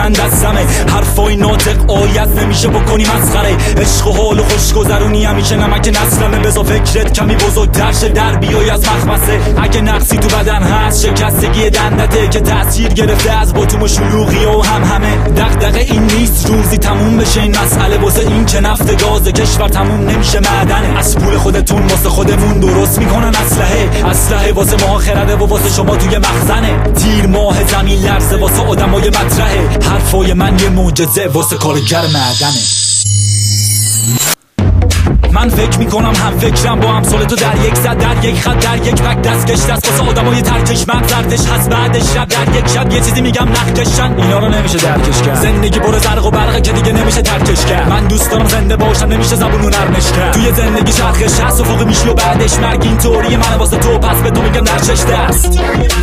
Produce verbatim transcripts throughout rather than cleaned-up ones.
من دستمه. حرفای ناطق آیت نمیشه بکنی مسخره. عشق و حال و خوشگذرونی همیشه نمک نسلمه. بذار فکرت کمی بزرگتر شه در بیای از مخمسه. اگه نقصی تو بدن هست شکستگی دندته که تاثیر گرفته از باتوم و شلوغی و هم همه. دغدغه این نیست روزی تموم بشه این مسئله، واسه این که نفت گاز کشور تموم نمیشه معدنه. از پول خودتون واسه خودمون درست میکنن اسلحه. اسلحه واسه ما خرده و واسه شما توی مخزنه. تیر ماه زمین لرزه واسه آدمای مطرحه. حرفای من یه معجزه واسه کارگر معدنه. من فکر میکنم هم فکرم با همسال تو در یک زد، در یک خط، در یک بک دستکش دست واسه آدمای ترکش مغزردش هست. بعدش شب در یک شب یه چیزی میگم نخکشن. اینا رو نمیشه درکش کرد. زندگی پر زرق و برقه که دیگه نمیشه ترکش کرد. من دوست دارم زنده باشم نمیشه زبونو نرمش کرد. توی زندگی چرخش هست و فوق میشی و بعدش مرگ. این طوری من واسه تو پس به تو میگم در شش دست.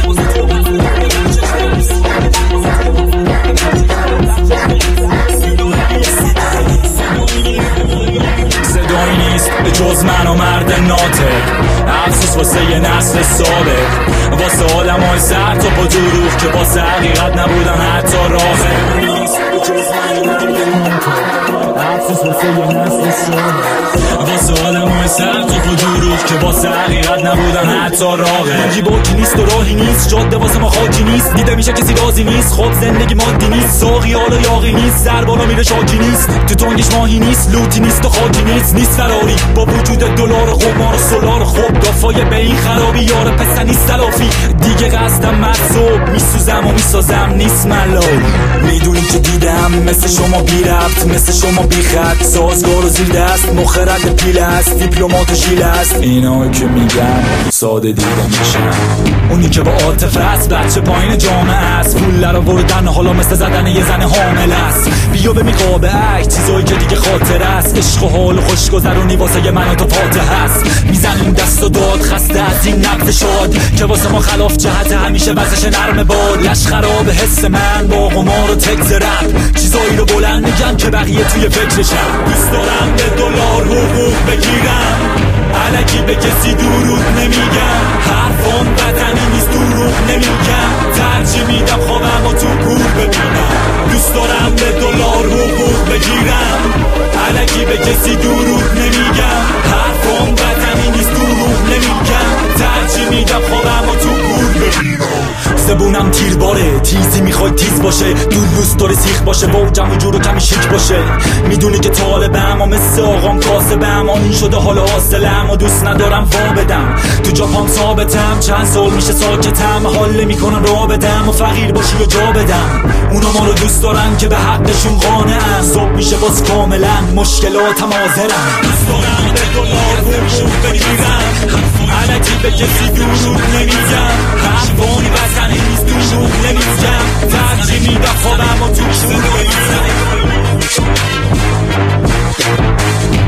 صدایی نیست به جز من و مرد ناطق. افسوس واسه یه نسل سابق، واسه آدم های سرد و با دروغ که واسه حقیقت نبودن حتی راهه. نیست به جز من و مرد ناطق. افسوس واسه یه نسل سابق، واسه آدم های سرد و با دروغ که واسه حقیقت نبودن حتی راهه. ماجی باکی نیست و راهی نیست، جاده واسه ما خاکی نیست. دیده میشه کسی راضی نیست، خب زندگی مادی نیست. ساقی حالا یاقی نیست، سر بالا میره شاکی نیست. تو تنگش ماهی نیست، لوتی نیست و خاکی نیست. نیست فراری با وجود دلار و قمار و سولار. خب دافای به این خرابی یار پسنی سلافی. دیگه قصدم مصوب میسوزم و میسازم نیست ملال. میدونی که دیدم مثل شما بی ربط، مثل شما بی خط. سازگار و زیر دست مخرد پیل است، دیپلمات و شیل است. اینا که میگم ساده دیده میشن. اونی که با عاطفه است بچه پایین جامعه است. پول رو بردن حالا مثل زدن یه زن حامل است. بیا به میقابه عک چیزایی که دیگه خاطر است. عشق و حال و خوشگذرونی واسه من و تو فاتحه است. میزنیم دست و داد خسته از این نقد شاد که واسه ما خلاف جهت همیشه وزش نرم باد. لش خراب حس من با قمار و تکس رپ. چیزایی رو بلند میگم که بقیه توی فکرشم. دوست دارم به دلار حقوق بگیرم، الکی به کسی دروغ نمیگم. حرفم بدنی نیست دروغ نمیگم. ترجیح میدم خوابم و تو گور ببینم. دوست دارم به دلار حقوق بگیرم، الکی به کسی دروغ نمیگم. حرفم بدنی نیست دروغ نمیگم. ترجیح میدم خوابم و تو گور ببینم. زبونم تیر باره، تیزی میخوای تیز باشه. دور دوست داره سیخ باشه با جمع جور و کمی شیک باشه. میدونی که طالبم و مثل آقام کاسبم. آنین شده حالا حاصلم و دوست ندارم وا بدم. تو جاپام ثابتم چند سال میشه ساکتم. حال نمیکنم راه بدم و فقیر باشی و جا بدم. اونا ما رو دوست دارن که به حقشون قانعم. صبح میشه باز کاملا مشکلاتم حاضرم. دوست دارم به دلار حقوق بگیرم، الکی به کسی دروغ نمیگم. حرفانی بزنی نیست دروغ نمیگم. ترجیح میدم خوابم و تو شور بگیرم.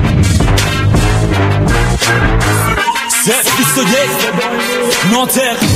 ست بیست و یک ناطق.